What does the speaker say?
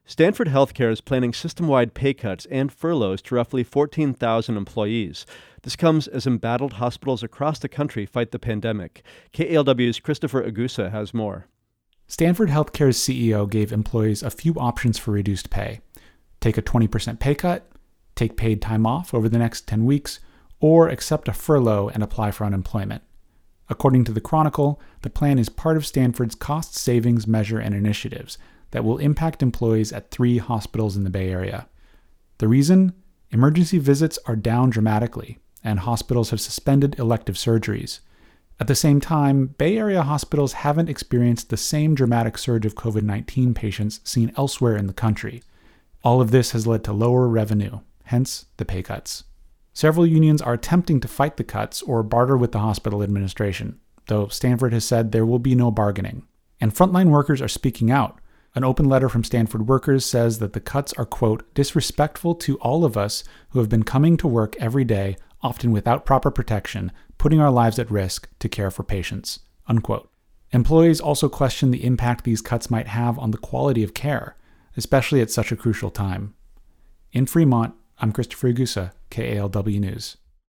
Stanford Healthcare is planning system-wide pay cuts and furloughs to roughly 14,000 employees. This comes as embattled hospitals across the country fight the pandemic. KALW's Christopher Agusa has more. Stanford Healthcare's CEO gave employees a few options for reduced pay. Take a 20% pay cut, take paid time off over the next 10 weeks, or accept a furlough and apply for unemployment. According to the Chronicle, the plan is part of Stanford's cost savings measure and initiatives that will impact employees at 3 hospitals in the Bay Area. The reason? Emergency visits are down dramatically, and hospitals have suspended elective surgeries. At the same time, Bay Area hospitals haven't experienced the same dramatic surge of COVID-19 patients seen elsewhere in the country. All of this has led to lower revenue, hence the pay cuts. Several unions are attempting to fight the cuts or barter with the hospital administration, though Stanford has said there will be no bargaining. And frontline workers are speaking out. An open letter from Stanford workers says that the cuts are, quote, disrespectful to all of us who have been coming to work every day, often without proper protection, putting our lives at risk to care for patients, unquote. Employees also question the impact these cuts might have on the quality of care, especially at such a crucial time. In Fremont, I'm Christopher Agusa, KALW News.